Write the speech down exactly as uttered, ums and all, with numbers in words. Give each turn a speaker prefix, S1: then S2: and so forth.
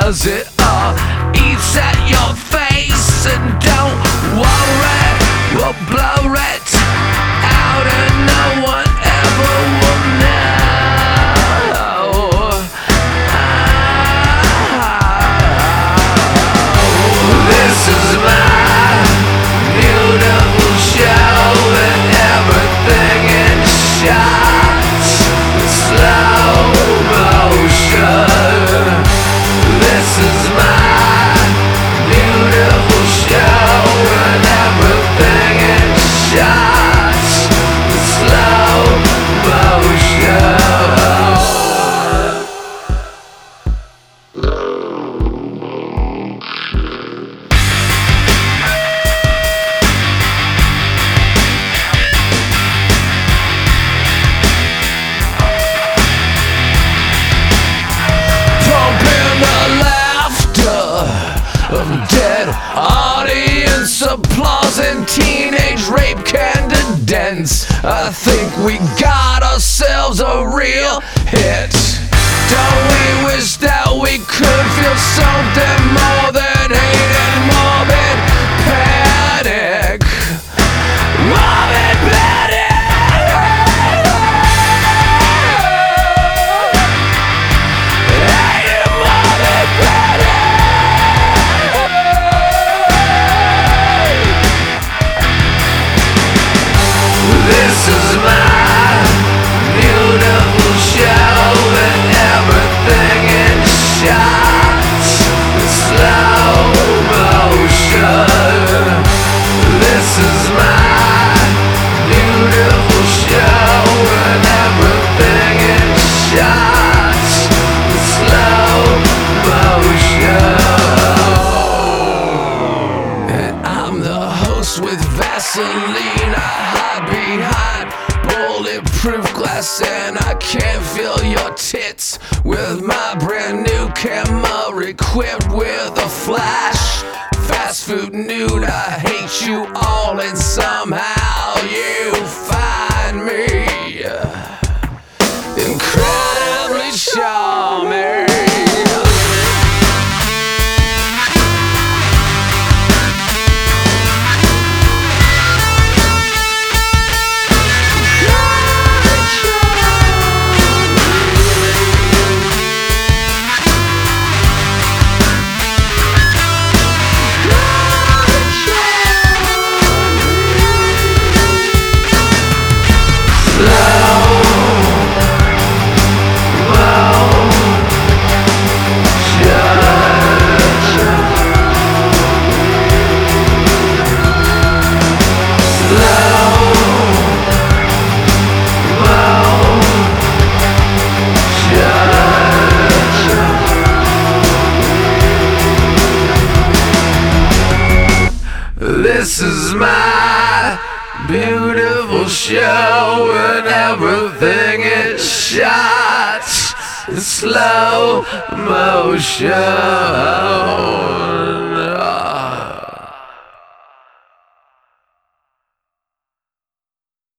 S1: does it all. Eats at your face and don't worry, we'll blow it out and no one ever will know. Oh, this is my beautiful show and everything in shots, slow motion. This is my beautiful show and everything in shots, slow motion. Of dead audience applause and teenage rape candidates. I think we got ourselves a real hit. Don't we wish that we could feel something more than hate and morbid panic? Morbid panic. Hate and morbid panic. This is my beautiful show and everything in shots, slow motion. This is my beautiful show and everything in shots, slow motion. And I'm the host with Vaseline. I hide behind bulletproof glass and I can't feel your tits with my brand new camera equipped with a flash. Fast food nude, I hate you all and somehow you find me incredibly charming. This is my beautiful show and everything is shot in slow motion.